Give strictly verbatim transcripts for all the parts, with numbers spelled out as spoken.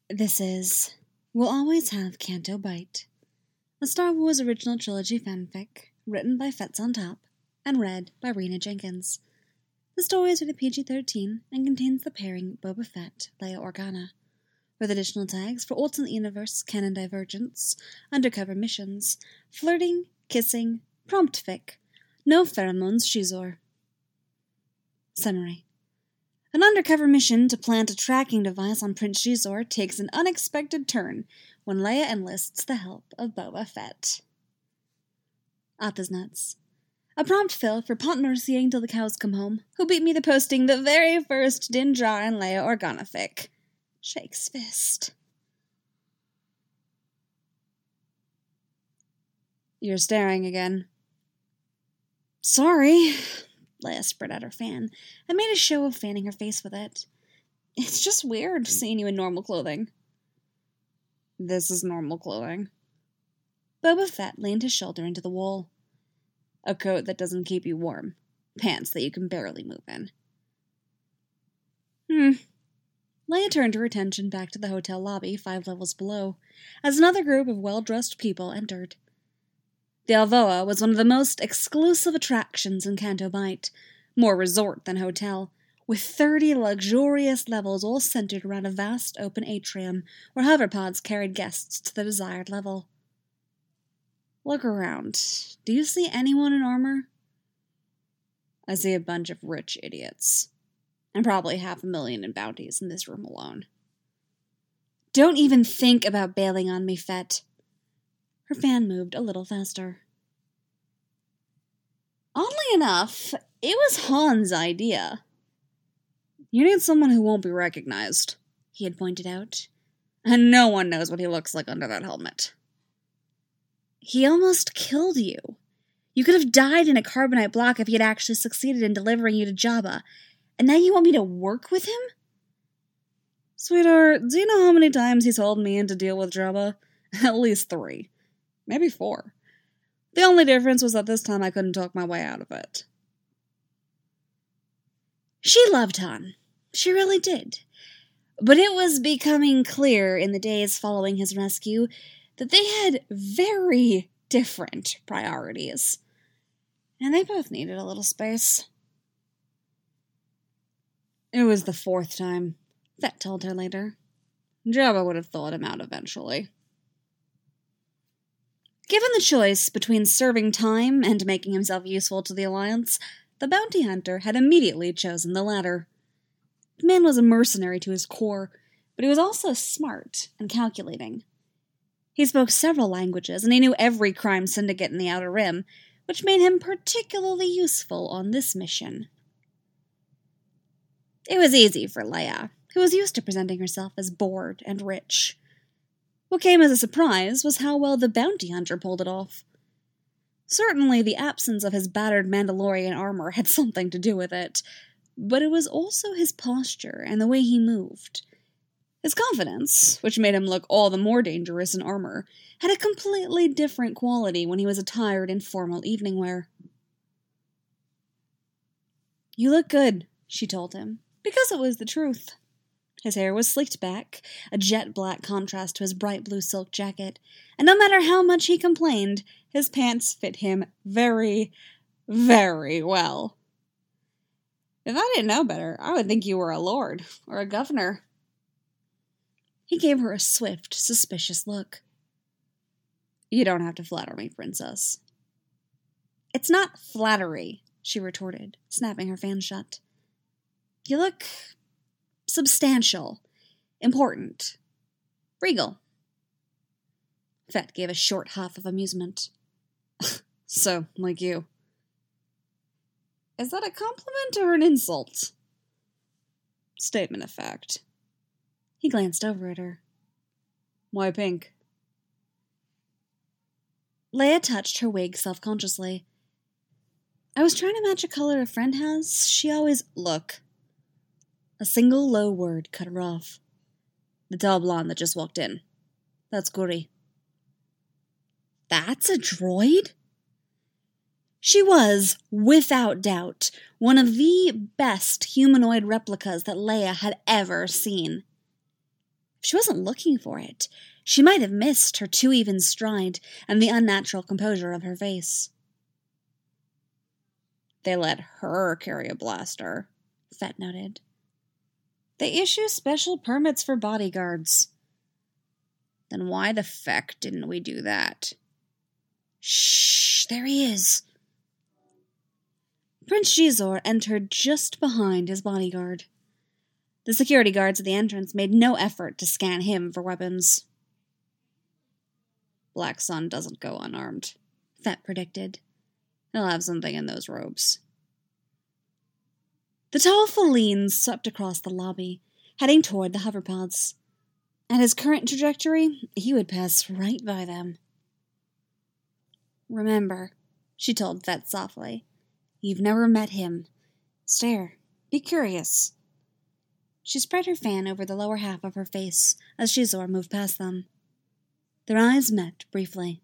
This is We'll Always Have Canto Bight, a Star Wars original trilogy fanfic written by Fets on Top and read by Rena Jenkins. The story is rated P G thirteen and contains the pairing Boba Fett, Leia Organa, with additional tags for alternate universe, canon divergence, undercover missions, flirting, kissing, prompt fic, no pheromones Shizor. Summary. An undercover mission to plant a tracking device on Prince Shizor takes an unexpected turn when Leia enlists the help of Boba Fett. Appa's nuts. A prompt fill for Pont Mercier till the cows come home, who beat me to posting the very first Din Djarin and Leia Organa fic. Shakes fist. You're staring again. Sorry. Leia spread out her fan and made a show of fanning her face with it. It's just weird seeing you in normal clothing. This is normal clothing. Boba Fett leaned his shoulder into the wall. A coat that doesn't keep you warm. Pants that you can barely move in. Hmm. Leia turned her attention back to the hotel lobby five levels below, as another group of well-dressed people entered. The Alvoa was one of the most exclusive attractions in Canto Bight, more resort than hotel, with thirty luxurious levels all centered around a vast open atrium where hoverpods carried guests to the desired level. Look around. Do you see anyone in armor? I see a bunch of rich idiots, and probably half a million in bounties in this room alone. Don't even think about bailing on me, Fett. Her fan moved a little faster. Oddly enough, it was Han's idea. You need someone who won't be recognized, he had pointed out. And no one knows what he looks like under that helmet. He almost killed you. You could have died in a carbonite block if he had actually succeeded in delivering you to Jabba. And now you want me to work with him? Sweetheart, do you know how many times he's hauled me in to deal with Jabba? At least three. Maybe four. The only difference was that this time I couldn't talk my way out of it. She loved Han. She really did. But it was becoming clear in the days following his rescue that they had very different priorities. And they both needed a little space. It was the fourth time, Fett told her later. Jabba would have thawed him out eventually. Given the choice between serving time and making himself useful to the Alliance, the bounty hunter had immediately chosen the latter. The man was a mercenary to his core, but he was also smart and calculating. He spoke several languages, and he knew every crime syndicate in the Outer Rim, which made him particularly useful on this mission. It was easy for Leia, who was used to presenting herself as bored and rich. What came as a surprise was how well the bounty hunter pulled it off. Certainly the absence of his battered Mandalorian armor had something to do with it, but it was also his posture and the way he moved. His confidence, which made him look all the more dangerous in armor, had a completely different quality when he was attired in formal evening wear. You look good, she told him, because it was the truth. His hair was slicked back, a jet black contrast to his bright blue silk jacket, and no matter how much he complained, his pants fit him very, very well. If I didn't know better, I would think you were a lord or a governor. He gave her a swift, suspicious look. You don't have to flatter me, princess. It's not flattery, she retorted, snapping her fan shut. You look substantial, important, regal. Fett gave a short huff of amusement. So, like you. Is that a compliment or an insult? Statement of fact. He glanced over at her. Why pink? Leia touched her wig self-consciously. I was trying to match a color a friend has. She always... Look. A single low word cut her off. The tall blonde that just walked in. That's Guri. That's a droid? She was, without doubt, one of the best humanoid replicas that Leia had ever seen. If she wasn't looking for it, she might have missed her too-even stride and the unnatural composure of her face. They let her carry a blaster, Fett noted. They issue special permits for bodyguards. Then why the feck didn't we do that? Shh, there he is. Prince Xizor entered just behind his bodyguard. The security guards at the entrance made no effort to scan him for weapons. Black Sun doesn't go unarmed, Fett predicted. He'll have something in those robes. The tall Feline swept across the lobby, heading toward the hoverpods. At his current trajectory, he would pass right by them. Remember, she told Fett softly, you've never met him. Stare. Be curious. She spread her fan over the lower half of her face as Xizor moved past them. Their eyes met briefly.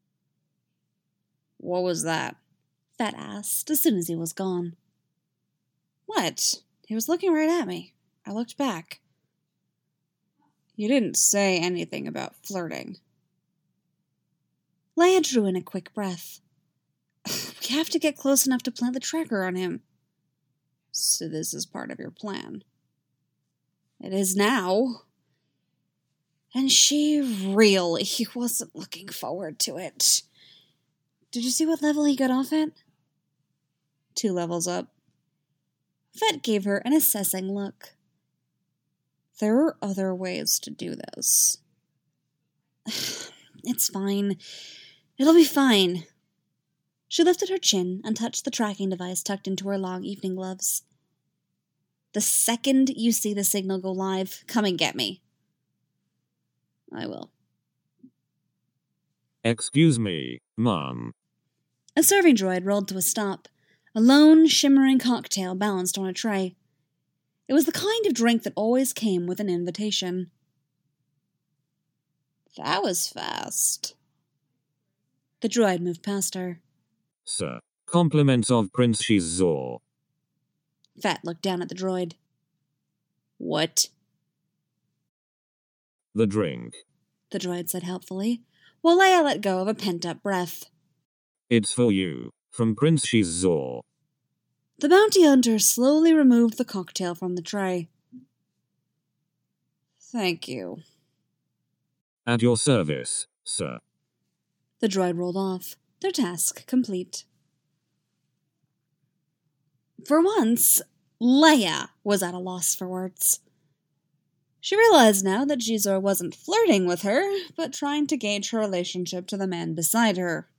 What was that? Fett asked as soon as he was gone. What? He was looking right at me. I looked back. You didn't say anything about flirting. Leia drew in a quick breath. We have to get close enough to plant the tracker on him. So this is part of your plan. It is now. And she really wasn't looking forward to it. Did you see what level he got off at? Two levels up. Fett gave her an assessing look. There are other ways to do this. It's fine. It'll be fine. She lifted her chin and touched the tracking device tucked into her long evening gloves. The second you see the signal go live, come and get me. I will. Excuse me, Mom. A serving droid rolled to a stop, a lone, shimmering cocktail balanced on a tray. It was the kind of drink that always came with an invitation. That was fast. The droid moved past her. Sir, compliments of Prince Xizor. Fett looked down at the droid. What? The drink. The droid said helpfully, while Leia let go of a pent-up breath. It's for you, from Prince Xizor. The bounty hunter slowly removed the cocktail from the tray. Thank you. At your service, sir. The droid rolled off, their task complete. For once, Leia was at a loss for words. She realized now that Xizor wasn't flirting with her, but trying to gauge her relationship to the man beside her.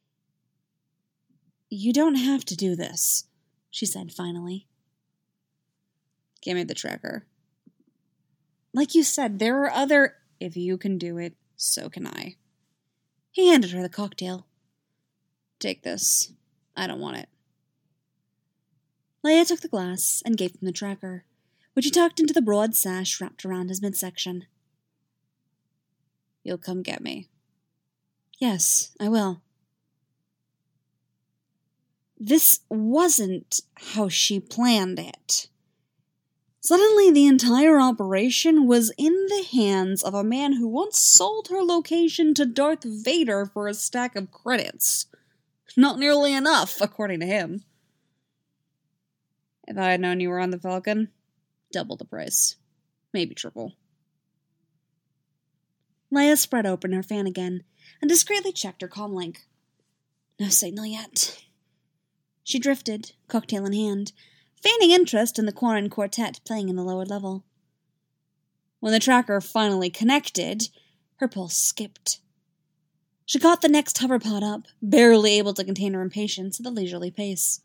You don't have to do this, she said finally. Give me the tracker. Like you said, there are other... If you can do it, so can I. He handed her the cocktail. Take this. I don't want it. Leia took the glass and gave him the tracker, which he tucked into the broad sash wrapped around his midsection. You'll come get me. Yes, I will. This wasn't how she planned it. Suddenly, the entire operation was in the hands of a man who once sold her location to Darth Vader for a stack of credits. Not nearly enough, according to him. If I had known you were on the Falcon, double the price. Maybe triple. Leia spread open her fan again and discreetly checked her comlink. No signal yet. She drifted, cocktail in hand, feigning interest in the Quarren Quartet playing in the lower level. When the tracker finally connected, her pulse skipped. She caught the next hoverpod up, barely able to contain her impatience at the leisurely pace.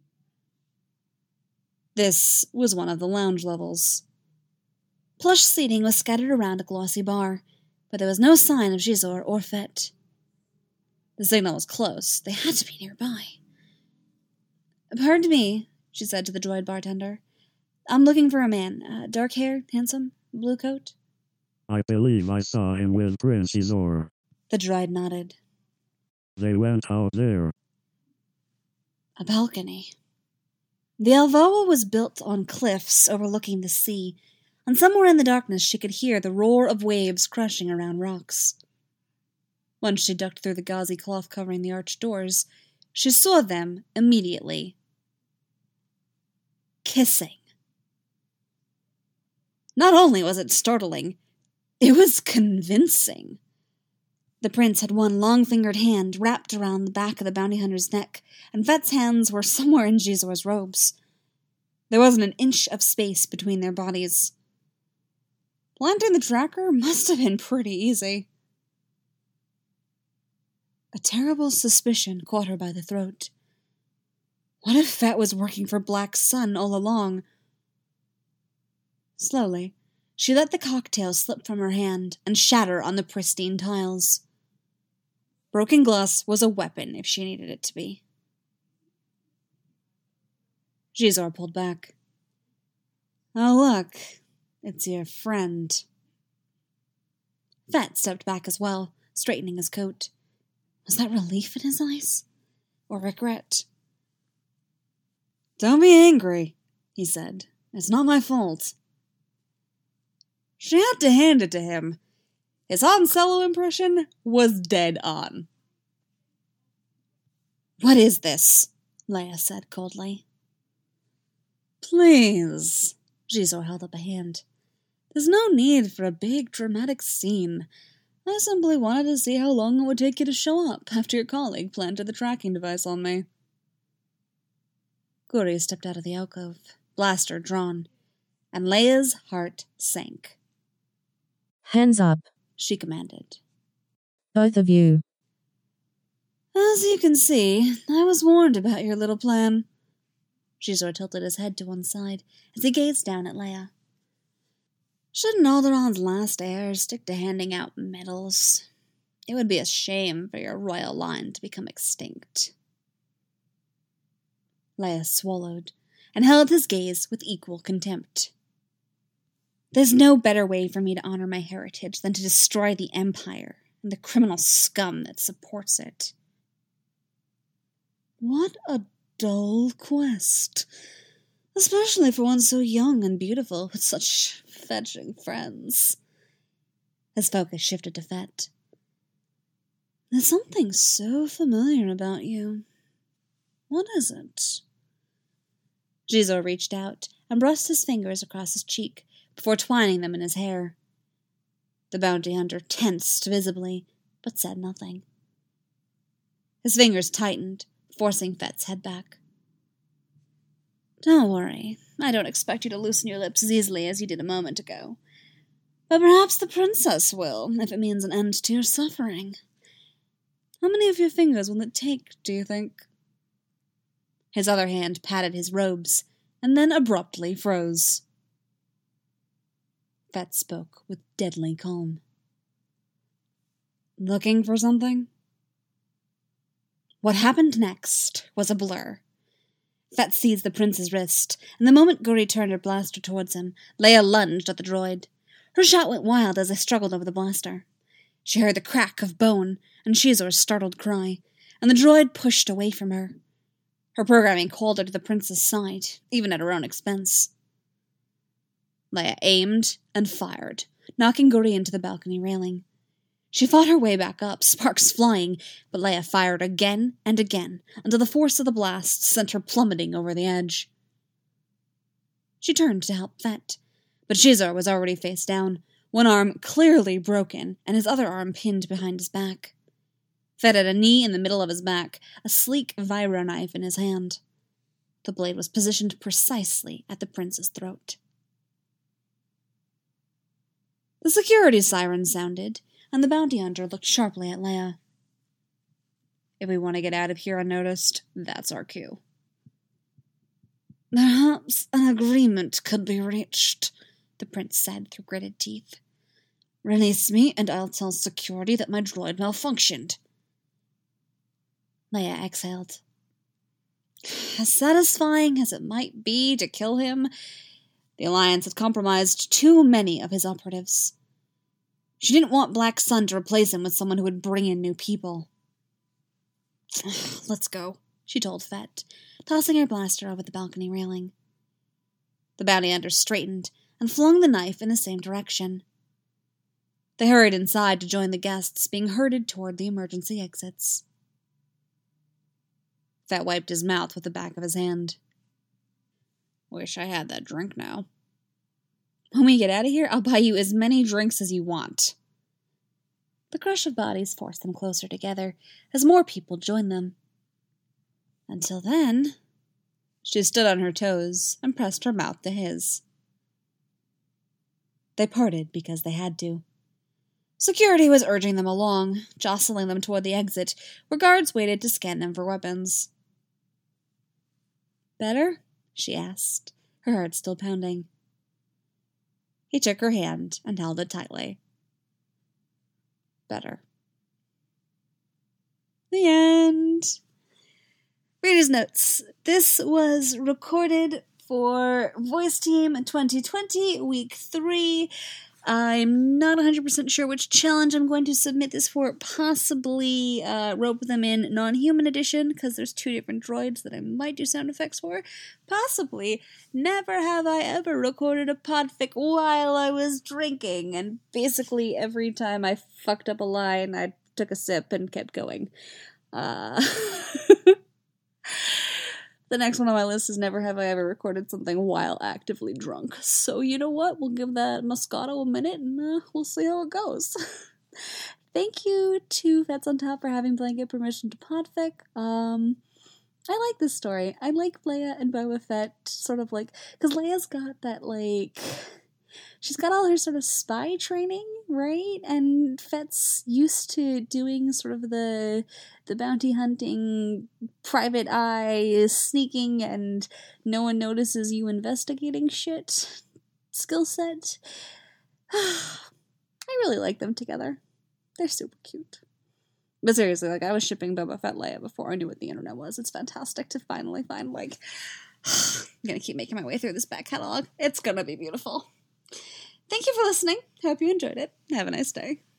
This was one of the lounge levels. Plush seating was scattered around a glossy bar, but there was no sign of Xizor or Fett. The signal was close. They had to be nearby. Pardon me, she said to the droid bartender. I'm looking for a man. Uh, dark hair, handsome, blue coat. I believe I saw him with Prince Xizor. The droid nodded. They went out there. A balcony. The Alvoa was built on cliffs overlooking the sea, and somewhere in the darkness she could hear the roar of waves crashing around rocks. Once she ducked through the gauzy cloth covering the arched doors, she saw them immediately. Kissing. Not only was it startling, it was convincing. The prince had one long-fingered hand wrapped around the back of the bounty hunter's neck, and Fett's hands were somewhere in Jizor's robes. There wasn't an inch of space between their bodies. Planting the tracker must have been pretty easy. A terrible suspicion caught her by the throat. What if Fett was working for Black Sun all along? Slowly, she let the cocktail slip from her hand and shatter on the pristine tiles. Broken glass was a weapon if she needed it to be. Jizor pulled back. Oh, look, it's your friend. Fett stepped back as well, straightening his coat. Was that relief in his eyes? Or regret? Don't be angry, he said. It's not my fault. She had to hand it to him. His Han Solo impression was dead on. What is this? Leia said coldly. Please, Jizor held up a hand. There's no need for a big dramatic scene. I simply wanted to see how long it would take you to show up after your colleague planted the tracking device on me. Guri stepped out of the alcove, blaster drawn, and Leia's heart sank. Hands up, she commanded. Both of you. As you can see, I was warned about your little plan. Jizor tilted his head to one side as he gazed down at Leia. Shouldn't Alderaan's last heir stick to handing out medals? It would be a shame for your royal line to become extinct. Leia swallowed and held his gaze with equal contempt. There's no better way for me to honor my heritage than to destroy the Empire and the criminal scum that supports it. What a dull quest, especially for one so young and beautiful with such fetching friends. His focus shifted to Fett. There's something so familiar about you. What is it? Jizor reached out and brushed his fingers across his cheek before twining them in his hair. The bounty hunter tensed visibly, but said nothing. His fingers tightened, forcing Fett's head back. Don't worry, I don't expect you to loosen your lips as easily as you did a moment ago. But perhaps the princess will, if it means an end to your suffering. How many of your fingers will it take, do you think? His other hand patted his robes, and then abruptly froze. Fett spoke with deadly calm. Looking for something? What happened next was a blur. Fett seized the prince's wrist, and the moment Guri turned her blaster towards him, Leia lunged at the droid. Her shot went wild as they struggled over the blaster. She heard the crack of bone and Jizor's startled cry, and the droid pushed away from her. Her programming called her to the prince's side, even at her own expense. Leia aimed and fired, knocking Guri into the balcony railing. She fought her way back up, sparks flying, but Leia fired again and again until the force of the blast sent her plummeting over the edge. She turned to help Fett, but Jizor was already face down, one arm clearly broken and his other arm pinned behind his back. Fett had a knee in the middle of his back, a sleek vibro knife in his hand. The blade was positioned precisely at the prince's throat. The security siren sounded, and the bounty hunter looked sharply at Leia. If we want to get out of here unnoticed, that's our cue. Perhaps an agreement could be reached, the prince said through gritted teeth. Release me, and I'll tell security that my droid malfunctioned. Leia exhaled. As satisfying as it might be to kill him, the Alliance had compromised too many of his operatives. She didn't want Black Sun to replace him with someone who would bring in new people. Let's go, she told Fett, tossing her blaster over the balcony railing. The bounty hunter straightened and flung the knife in the same direction. They hurried inside to join the guests being herded toward the emergency exits. Fett wiped his mouth with the back of his hand. Wish I had that drink now. When we get out of here, I'll buy you as many drinks as you want. The crush of bodies forced them closer together as more people joined them. Until then, she stood on her toes and pressed her mouth to his. They parted because they had to. Security was urging them along, jostling them toward the exit, where guards waited to scan them for weapons. Better? She asked, her heart still pounding. He took her hand and held it tightly. Better. The end. Reader's notes. This was recorded for Voice Team twenty twenty, Week three. I'm not one hundred percent sure which challenge I'm going to submit this for. Possibly uh, Rope Them In Non-Human Edition, because there's two different droids that I might do sound effects for. Possibly Never Have I Ever recorded a podfic while I was drinking, and basically every time I fucked up a line, I took a sip and kept going. Uh... The next one on my list is Never Have I Ever Recorded Something While Actively Drunk. So you know what? We'll give that Moscato a minute and uh, we'll see how it goes. Thank you to Fets on Top for having blanket permission to podfic. Um, I like this story. I like Leia and Boba Fett sort of like... Because Leia's got that like... She's got all her sort of spy training, right? And Fett's used to doing sort of the the bounty hunting, private eye, sneaking, and no one notices you investigating shit skill set. I really like them together. They're super cute. But seriously, like, I was shipping Boba Fett Leia before I knew what the internet was. It's fantastic to finally find, like... I'm gonna keep making my way through this back catalog. It's gonna be beautiful. Thank you for listening. Hope you enjoyed it. Have a nice day.